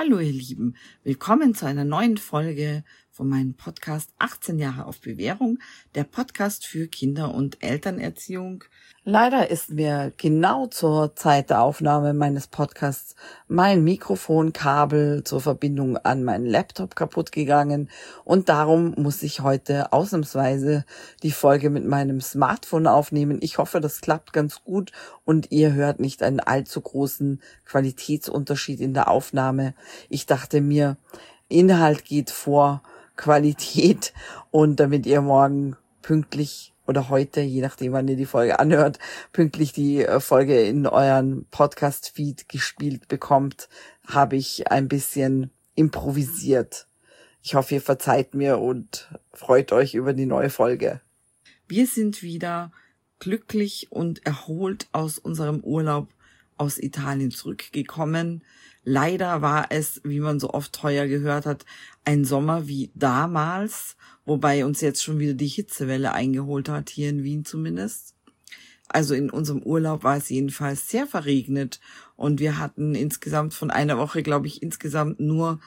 Hallo ihr Lieben, willkommen zu einer neuen Folge von meinem Podcast 18 Jahre auf Bewährung, der Podcast für Kinder- und Elternerziehung. Leider ist mir genau zur Zeit der Aufnahme meines Podcasts mein Mikrofonkabel zur Verbindung an meinen Laptop kaputt gegangen und darum muss ich heute ausnahmsweise die Folge mit meinem Smartphone aufnehmen. Ich hoffe, das klappt ganz gut und ihr hört nicht einen allzu großen Qualitätsunterschied in der Aufnahme. Ich dachte mir, Inhalt geht vor Qualität und damit ihr morgen pünktlich oder heute, je nachdem wann ihr die Folge anhört, pünktlich die Folge in euren Podcast-Feed gespielt bekommt, habe ich ein bisschen improvisiert. Ich hoffe, ihr verzeiht mir und freut euch über die neue Folge. Wir sind wieder glücklich und erholt aus unserem Urlaub aus Italien zurückgekommen. Leider war es, wie man so oft heuer gehört hat, ein Sommer wie damals, wobei uns jetzt schon wieder die Hitzewelle eingeholt hat, hier in Wien zumindest. Also in unserem Urlaub war es jedenfalls sehr verregnet und wir hatten insgesamt von einer Woche, glaube ich, insgesamt nur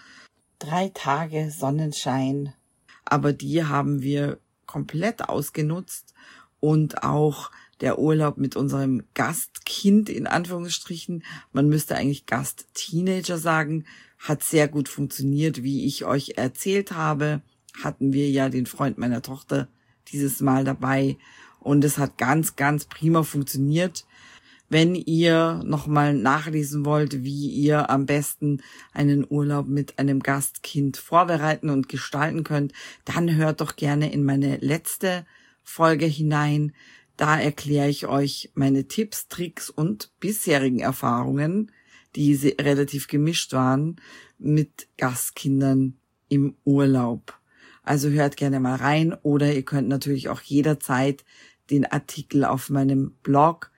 3 Tage Sonnenschein. Aber die haben wir komplett ausgenutzt und auch der Urlaub mit unserem Gastkind in Anführungsstrichen, man müsste eigentlich Gastteenager sagen, hat sehr gut funktioniert. Wie ich euch erzählt habe, hatten wir ja den Freund meiner Tochter dieses Mal dabei und es hat ganz, ganz prima funktioniert. Wenn ihr nochmal nachlesen wollt, wie ihr am besten einen Urlaub mit einem Gastkind vorbereiten und gestalten könnt, dann hört doch gerne in meine letzte Folge hinein. Da erkläre ich euch meine Tipps, Tricks und bisherigen Erfahrungen, die relativ gemischt waren, mit Gastkindern im Urlaub. Also hört gerne mal rein oder ihr könnt natürlich auch jederzeit den Artikel auf meinem Blog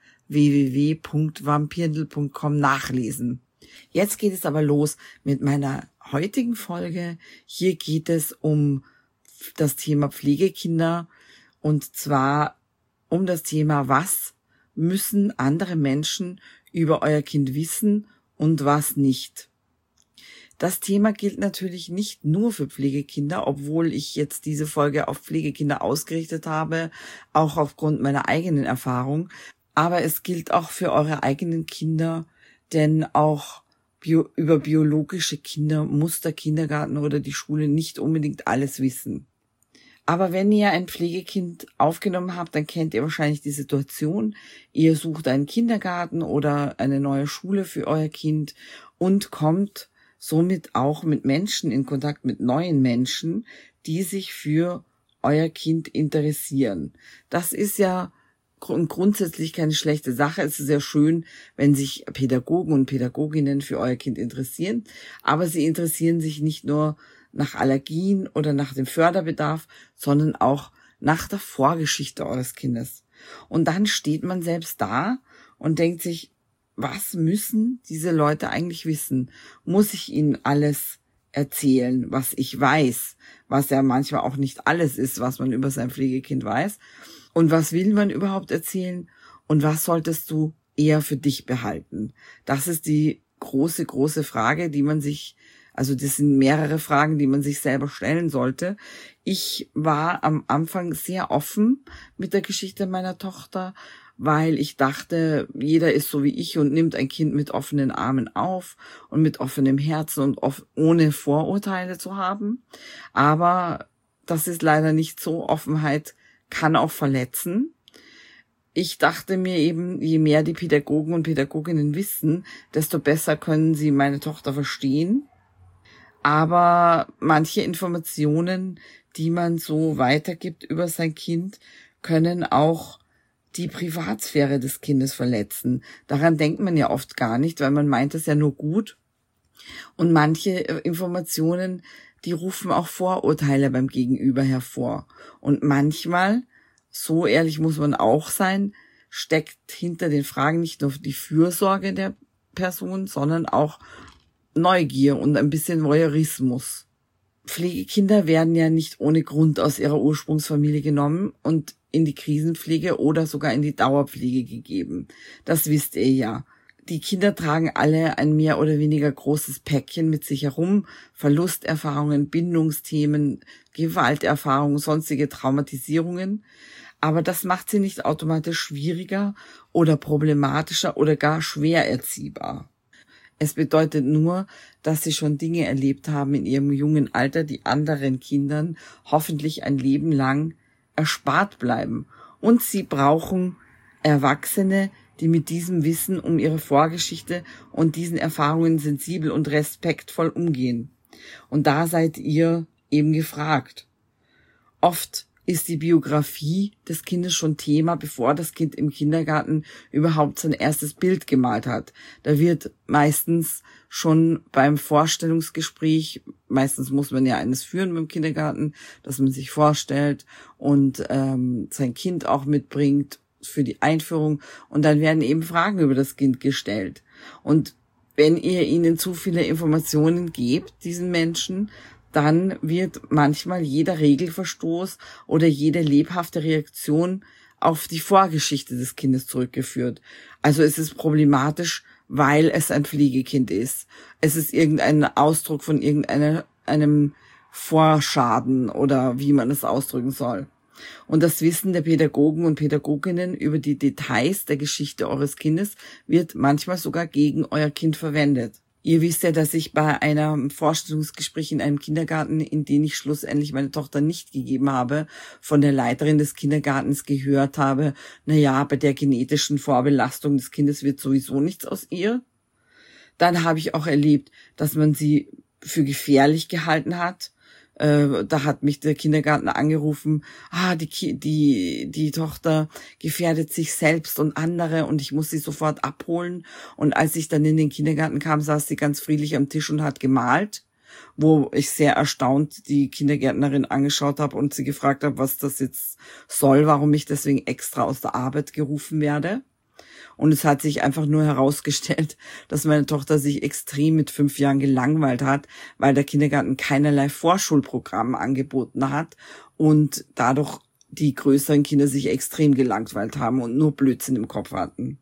www.vampirndl.com nachlesen. Jetzt geht es aber los mit meiner heutigen Folge. Hier geht es um das Thema Pflegekinder und zwar um das Thema, was müssen andere Menschen über euer Kind wissen und was nicht. Das Thema gilt natürlich nicht nur für Pflegekinder, obwohl ich jetzt diese Folge auf Pflegekinder ausgerichtet habe, auch aufgrund meiner eigenen Erfahrung. Aber es gilt auch für eure eigenen Kinder, denn auch über biologische Kinder muss der Kindergarten oder die Schule nicht unbedingt alles wissen. Aber wenn ihr ein Pflegekind aufgenommen habt, dann kennt ihr wahrscheinlich die Situation. Ihr sucht einen Kindergarten oder eine neue Schule für euer Kind und kommt somit auch mit Menschen in Kontakt, mit neuen Menschen, die sich für euer Kind interessieren. Das ist ja grundsätzlich keine schlechte Sache. Es ist sehr schön, wenn sich Pädagogen und Pädagoginnen für euer Kind interessieren. Aber sie interessieren sich nicht nur nach Allergien oder nach dem Förderbedarf, sondern auch nach der Vorgeschichte eures Kindes. Und dann steht man selbst da und denkt sich, was müssen diese Leute eigentlich wissen? Muss ich ihnen alles erzählen, was ich weiß, was ja manchmal auch nicht alles ist, was man über sein Pflegekind weiß? Und was will man überhaupt erzählen? Und was solltest du eher für dich behalten? Das ist die große, große Frage, die man sich, also das sind mehrere Fragen, die man sich selber stellen sollte. Ich war am Anfang sehr offen mit der Geschichte meiner Tochter, weil ich dachte, jeder ist so wie ich und nimmt ein Kind mit offenen Armen auf und mit offenem Herzen und ohne Vorurteile zu haben. Aber das ist leider nicht so. Offenheit kann auch verletzen. Ich dachte mir eben, je mehr die Pädagogen und Pädagoginnen wissen, desto besser können sie meine Tochter verstehen. Aber manche Informationen, die man so weitergibt über sein Kind, können auch die Privatsphäre des Kindes verletzen. Daran denkt man ja oft gar nicht, weil man meint es ja nur gut. Und manche Informationen, die rufen auch Vorurteile beim Gegenüber hervor. Und manchmal, so ehrlich muss man auch sein, steckt hinter den Fragen nicht nur die Fürsorge der Person, sondern auch Neugier und ein bisschen Voyeurismus. Pflegekinder werden ja nicht ohne Grund aus ihrer Ursprungsfamilie genommen und in die Krisenpflege oder sogar in die Dauerpflege gegeben. Das wisst ihr ja. Die Kinder tragen alle ein mehr oder weniger großes Päckchen mit sich herum. Verlusterfahrungen, Bindungsthemen, Gewalterfahrungen, sonstige Traumatisierungen. Aber das macht sie nicht automatisch schwieriger oder problematischer oder gar schwer erziehbar. Es bedeutet nur, dass sie schon Dinge erlebt haben in ihrem jungen Alter, die anderen Kindern hoffentlich ein Leben lang erspart bleiben. Und sie brauchen Erwachsene, die mit diesem Wissen um ihre Vorgeschichte und diesen Erfahrungen sensibel und respektvoll umgehen. Und da seid ihr eben gefragt. Oft ist die Biografie des Kindes schon Thema, bevor das Kind im Kindergarten überhaupt sein erstes Bild gemalt hat. Da wird meistens schon beim Vorstellungsgespräch, meistens muss man ja eines führen beim Kindergarten, dass man sich vorstellt und sein Kind auch mitbringt für die Einführung, und dann werden eben Fragen über das Kind gestellt. Und wenn ihr ihnen zu viele Informationen gebt, diesen Menschen, dann wird manchmal jeder Regelverstoß oder jede lebhafte Reaktion auf die Vorgeschichte des Kindes zurückgeführt. Also es ist problematisch, weil es ein Pflegekind ist. Es ist irgendein Ausdruck von einem Vorschaden oder wie man es ausdrücken soll. Und das Wissen der Pädagogen und Pädagoginnen über die Details der Geschichte eures Kindes wird manchmal sogar gegen euer Kind verwendet. Ihr wisst ja, dass ich bei einem Vorstellungsgespräch in einem Kindergarten, in den ich schlussendlich meine Tochter nicht gegeben habe, von der Leiterin des Kindergartens gehört habe, bei der genetischen Vorbelastung des Kindes wird sowieso nichts aus ihr. Dann habe ich auch erlebt, dass man sie für gefährlich gehalten hat. Da hat mich der Kindergarten angerufen, die Tochter gefährdet sich selbst und andere und ich muss sie sofort abholen. Und als ich dann in den Kindergarten kam, saß sie ganz friedlich am Tisch und hat gemalt, wo ich sehr erstaunt die Kindergärtnerin angeschaut habe und sie gefragt habe, was das jetzt soll, warum ich deswegen extra aus der Arbeit gerufen werde. Und es hat sich einfach nur herausgestellt, dass meine Tochter sich extrem mit 5 Jahren gelangweilt hat, weil der Kindergarten keinerlei Vorschulprogramm angeboten hat und dadurch die größeren Kinder sich extrem gelangweilt haben und nur Blödsinn im Kopf hatten.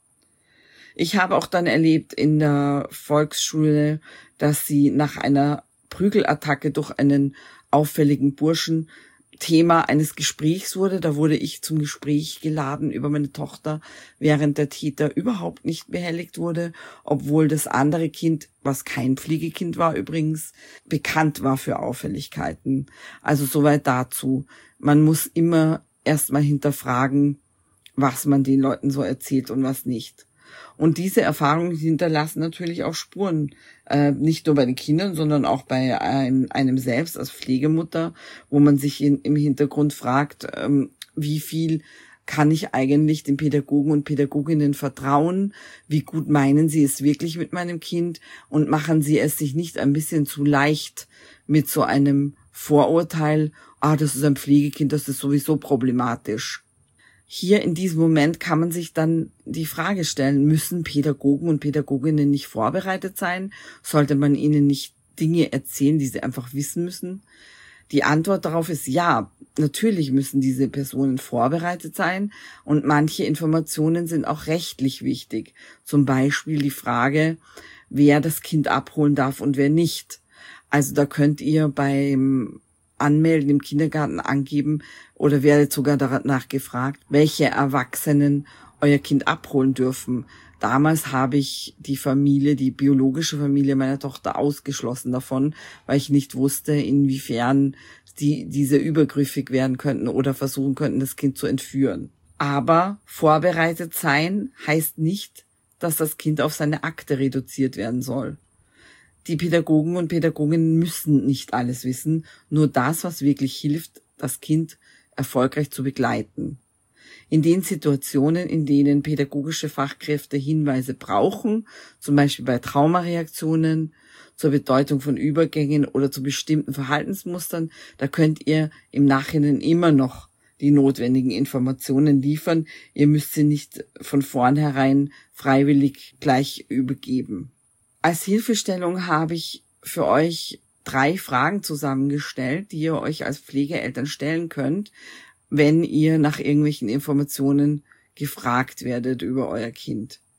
Ich habe auch dann erlebt in der Volksschule, dass sie nach einer Prügelattacke durch einen auffälligen Burschen Thema eines Gesprächs wurde. Da wurde ich zum Gespräch geladen über meine Tochter, während der Täter überhaupt nicht behelligt wurde, obwohl das andere Kind, was kein Pflegekind war übrigens, bekannt war für Auffälligkeiten. Also soweit dazu. Man muss immer erstmal hinterfragen, was man den Leuten so erzählt und was nicht. Und diese Erfahrungen hinterlassen natürlich auch Spuren, nicht nur bei den Kindern, sondern auch bei einem selbst als Pflegemutter, wo man sich im Hintergrund fragt, wie viel kann ich eigentlich den Pädagogen und Pädagoginnen vertrauen? Wie gut meinen sie es wirklich mit meinem Kind? Und machen sie es sich nicht ein bisschen zu leicht mit so einem Vorurteil, das ist ein Pflegekind, das ist sowieso problematisch. Hier in diesem Moment kann man sich dann die Frage stellen, müssen Pädagogen und Pädagoginnen nicht vorbereitet sein? Sollte man ihnen nicht Dinge erzählen, die sie einfach wissen müssen? Die Antwort darauf ist ja, natürlich müssen diese Personen vorbereitet sein und manche Informationen sind auch rechtlich wichtig. Zum Beispiel die Frage, wer das Kind abholen darf und wer nicht. Also da könnt ihr beim Anmelden im Kindergarten angeben oder werdet sogar danach gefragt, welche Erwachsenen euer Kind abholen dürfen. Damals habe ich die biologische Familie meiner Tochter ausgeschlossen davon, weil ich nicht wusste, inwiefern diese übergriffig werden könnten oder versuchen könnten, das Kind zu entführen. Aber vorbereitet sein heißt nicht, dass das Kind auf seine Akte reduziert werden soll. Die Pädagogen und Pädagoginnen müssen nicht alles wissen, nur das, was wirklich hilft, das Kind erfolgreich zu begleiten. In den Situationen, in denen pädagogische Fachkräfte Hinweise brauchen, zum Beispiel bei Traumareaktionen, zur Bedeutung von Übergängen oder zu bestimmten Verhaltensmustern, da könnt ihr im Nachhinein immer noch die notwendigen Informationen liefern. Ihr müsst sie nicht von vornherein freiwillig gleich übergeben. Als Hilfestellung habe ich für euch 3 Fragen zusammengestellt, die ihr euch als Pflegeeltern stellen könnt, wenn ihr nach irgendwelchen Informationen gefragt werdet über euer Kind.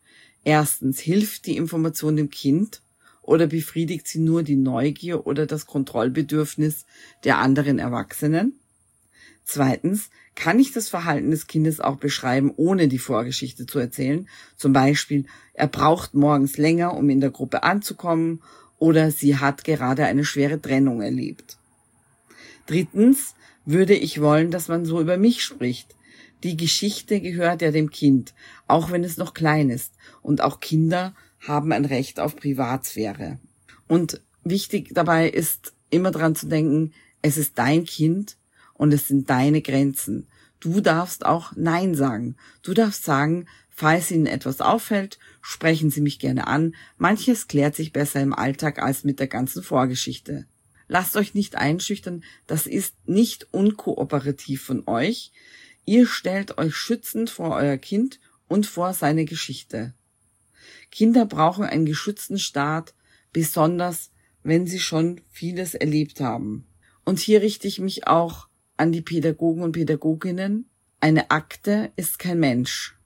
Erstens, hilft die Information dem Kind oder befriedigt sie nur die Neugier oder das Kontrollbedürfnis der anderen Erwachsenen? Zweitens, kann ich das Verhalten des Kindes auch beschreiben, ohne die Vorgeschichte zu erzählen? Zum Beispiel, er braucht morgens länger, um in der Gruppe anzukommen, oder sie hat gerade eine schwere Trennung erlebt. Drittens, würde ich wollen, dass man so über mich spricht. Die Geschichte gehört ja dem Kind, auch wenn es noch klein ist. Und auch Kinder haben ein Recht auf Privatsphäre. Und wichtig dabei ist, immer dran zu denken, es ist dein Kind und es sind deine Grenzen. Du darfst auch Nein sagen. Du darfst sagen, falls Ihnen etwas auffällt, sprechen Sie mich gerne an. Manches klärt sich besser im Alltag als mit der ganzen Vorgeschichte. Lasst euch nicht einschüchtern, das ist nicht unkooperativ von euch. Ihr stellt euch schützend vor euer Kind und vor seine Geschichte. Kinder brauchen einen geschützten Start, besonders wenn sie schon vieles erlebt haben. Und hier richte ich mich auch an die Pädagogen und Pädagoginnen. Eine Akte ist kein Mensch.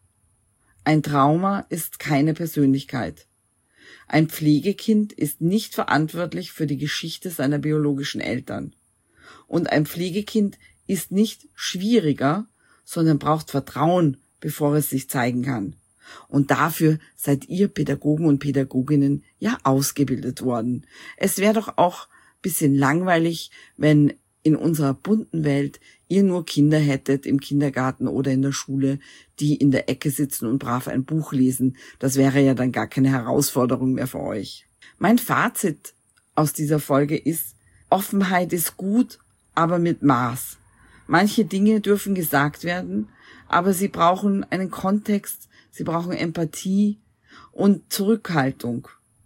Ein Trauma ist keine Persönlichkeit. Ein Pflegekind ist nicht verantwortlich für die Geschichte seiner biologischen Eltern. Und ein Pflegekind ist nicht schwieriger, sondern braucht Vertrauen, bevor es sich zeigen kann. Und dafür seid ihr Pädagogen und Pädagoginnen ja ausgebildet worden. Es wäre doch auch ein bisschen langweilig, wenn in unserer bunten Welt ihr nur Kinder hättet im Kindergarten oder in der Schule, die in der Ecke sitzen und brav ein Buch lesen. Das wäre ja dann gar keine Herausforderung mehr für euch. Mein Fazit aus dieser Folge ist, Offenheit ist gut, aber mit Maß. Manche Dinge dürfen gesagt werden, aber sie brauchen einen Kontext, sie brauchen Empathie und Zurückhaltung.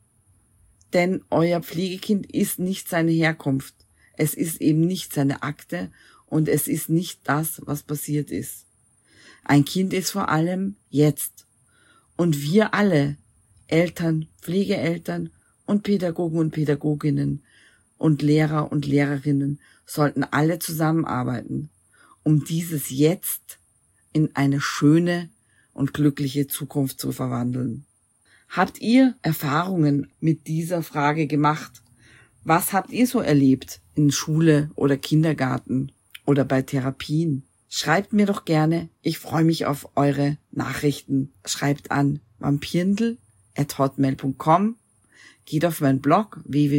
Denn euer Pflegekind ist nicht seine Herkunft. Es ist eben nicht seine Akte und es ist nicht das, was passiert ist. Ein Kind ist vor allem jetzt. Und wir alle, Eltern, Pflegeeltern und Pädagogen und Pädagoginnen und Lehrer und Lehrerinnen, sollten alle zusammenarbeiten, um dieses Jetzt in eine schöne und glückliche Zukunft zu verwandeln. Habt ihr Erfahrungen mit dieser Frage gemacht? Was habt ihr so erlebt in Schule oder Kindergarten oder bei Therapien? Schreibt mir doch gerne. Ich freue mich auf eure Nachrichten. Schreibt an vampirndl@hotmail.com. Geht auf meinen Blog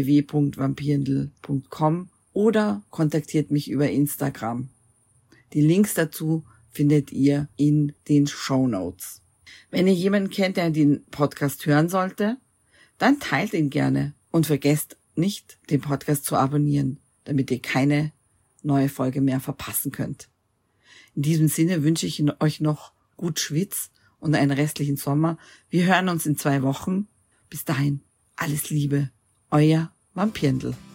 www.vampirndl.com oder kontaktiert mich über Instagram. Die Links dazu findet ihr in den Shownotes. Wenn ihr jemanden kennt, der den Podcast hören sollte, dann teilt ihn gerne und vergesst nicht, den Podcast zu abonnieren, damit ihr keine neue Folge mehr verpassen könnt. In diesem Sinne wünsche ich euch noch gut Schwitz und einen restlichen Sommer. Wir hören uns in 2 Wochen. Bis dahin, alles Liebe, euer Vampirndl.